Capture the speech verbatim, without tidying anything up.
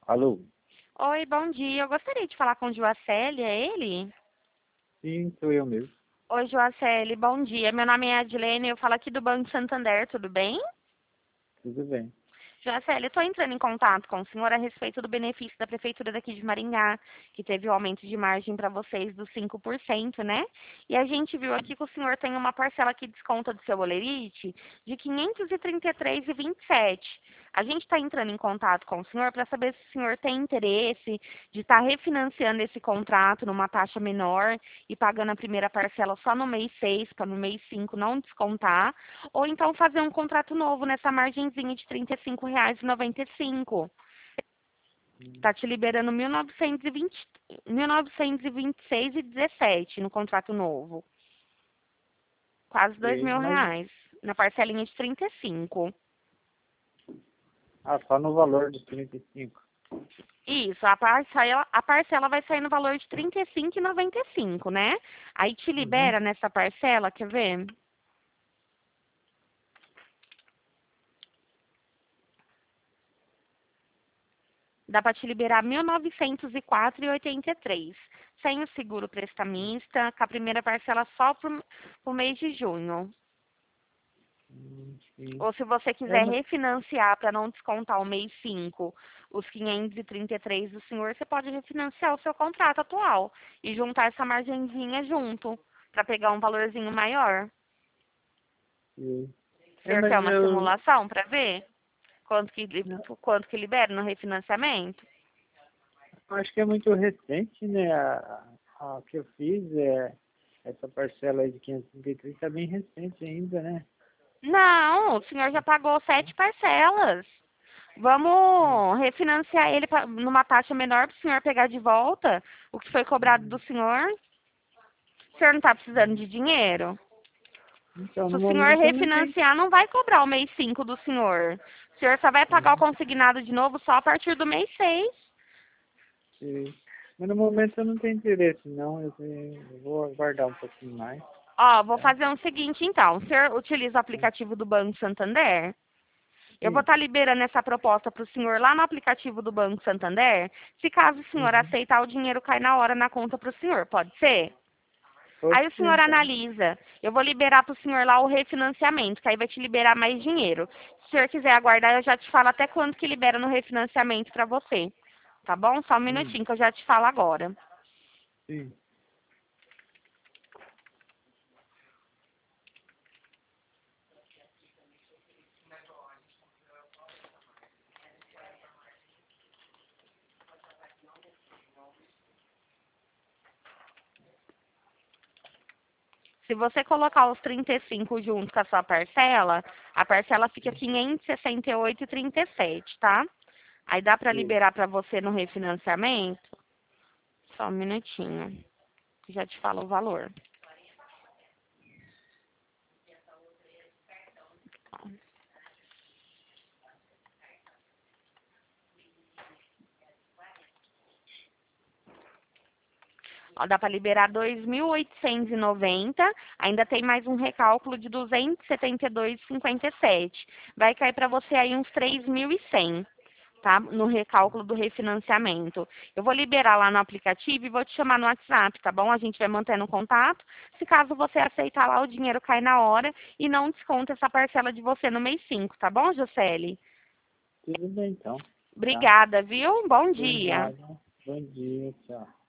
Alô? Oi, bom dia. Eu gostaria de falar com o Joaceli, é ele? Sim, sou eu mesmo. Oi, Joaceli, bom dia. Meu nome é Adilene, eu falo aqui do Banco Santander, tudo bem? Tudo bem. Joaceli, eu estou entrando em contato com o senhor a respeito do benefício da Prefeitura daqui de Maringá, que teve o aumento de margem para vocês dos cinco por cento, né? E a gente viu aqui que o senhor tem uma parcela que desconta do seu olerite de quinhentos e trinta e três reais e vinte e sete centavos. A gente está entrando em contato com o senhor para saber se o senhor tem interesse de estar refinanciando esse contrato numa taxa menor e pagando a primeira parcela só no mês seis, para no mês cinco não descontar, ou então fazer um contrato novo nessa margenzinha de trinta e cinco reais e noventa e cinco. Hum, Está te liberando mil novecentos e vinte, mil novecentos e vinte e seis e dezessete no contrato novo. Quase dois sei, mil mas reais. Na parcelinha de trinta e cinco. ah, só no valor dos trinta e cinco. Isso, a parcela, a parcela vai sair no valor de trinta e cinco e noventa e cinco, né? Aí te Uhum. libera nessa parcela, quer ver? Dá para te liberar mil novecentos e quatro reais e oitenta e três centavos. Sem o seguro prestamista, com a primeira parcela só para o mês de junho. Hum, sim. Ou se você É, quiser mas refinanciar para não descontar o mês cinco, os quinhentos e trinta e três do senhor, você pode refinanciar o seu contrato atual e juntar essa margenzinha junto, para pegar um valorzinho maior. sim. O É, senhor mas quer uma eu simulação para ver quanto que, li- não, quanto que libera no refinanciamento? eu acho que é muito recente, né? A, a que eu fiz, é, essa parcela aí de quinhentos e trinta e três está bem recente ainda, né? Não, o senhor já pagou sete parcelas. Hum, Vamos refinanciar ele pra- numa taxa menor para o senhor pegar de volta o que foi cobrado do hum, senhor. O senhor não está precisando hum. de dinheiro? Então, Se no o senhor momento eu não tenho. refinanciar, não vai cobrar o mês cinco do senhor. O senhor só vai pagar o Uhum, consignado de novo só a partir do mês seis. sim. Mas no momento eu não tenho interesse, não. Eu, tenho- eu vou aguardar um pouquinho mais, Ó, vou tá? fazer o seguinte então. O senhor utiliza o aplicativo do Banco Santander? Eu vou Sim. estar liberando essa proposta para o senhor lá no aplicativo do Banco Santander. Se caso o senhor Uhum. aceitar, o dinheiro cai na hora na conta para o senhor. Pode ser? Pode Aí o ser, senhor então. analisa. Eu vou liberar para o senhor lá o refinanciamento, que aí vai te liberar mais dinheiro. Se o senhor quiser aguardar, eu já te falo até quanto que libera no refinanciamento para você. Tá bom? Só um Hum, minutinho que eu já te falo agora. sim. Se você colocar os trinta e cinco junto com a sua parcela, a parcela fica quinhentos e sessenta e oito e trinta e sete, tá? Aí dá para Sim. liberar para você no refinanciamento? Só um minutinho, que já te falo o valor. Ó, dá para liberar dois mil oitocentos e noventa, ainda tem mais um recálculo de duzentos e setenta e dois e cinquenta e sete. Vai cair para você aí uns três mil e cem, tá? No recálculo do refinanciamento. Eu vou liberar lá no aplicativo e vou te chamar no WhatsApp, tá bom? A gente vai mantendo contato. Se caso você aceitar lá, o dinheiro cai na hora e não desconta essa parcela de você no mês cinco, tá bom, Jocely? Tudo bem, então. Tá. Obrigada, viu? Bom Por dia. nada. Bom dia, tchau.